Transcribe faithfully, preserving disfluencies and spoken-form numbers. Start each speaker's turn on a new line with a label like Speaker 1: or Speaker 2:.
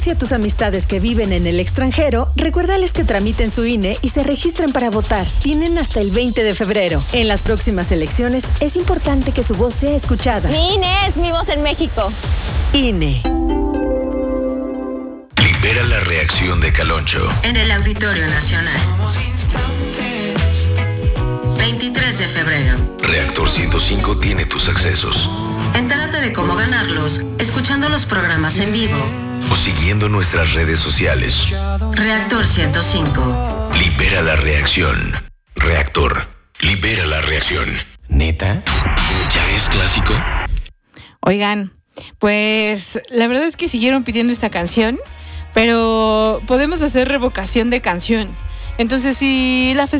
Speaker 1: Si a tus amistades que viven en el extranjero, recuérdales que tramiten su I N E y se registren para votar. Tienen hasta el veinte de febrero. En las próximas elecciones es importante que su voz sea escuchada.
Speaker 2: Mi I N E es mi voz en México.
Speaker 1: I N E.
Speaker 3: Libera la reacción de Caloncho
Speaker 4: en el Auditorio Nacional. veintitrés de febrero.
Speaker 3: Reactor ciento cinco tiene tus accesos.
Speaker 4: Entérate de cómo ganarlos escuchando los programas en vivo
Speaker 3: O siguiendo nuestras redes sociales.
Speaker 4: Reactor ciento cinco.
Speaker 3: Libera la reacción. Reactor. Libera la reacción. ¿Neta? ¿Ya es clásico?
Speaker 5: Oigan, pues la verdad es que siguieron pidiendo esta canción, pero podemos hacer revocación de canción. Entonces, si la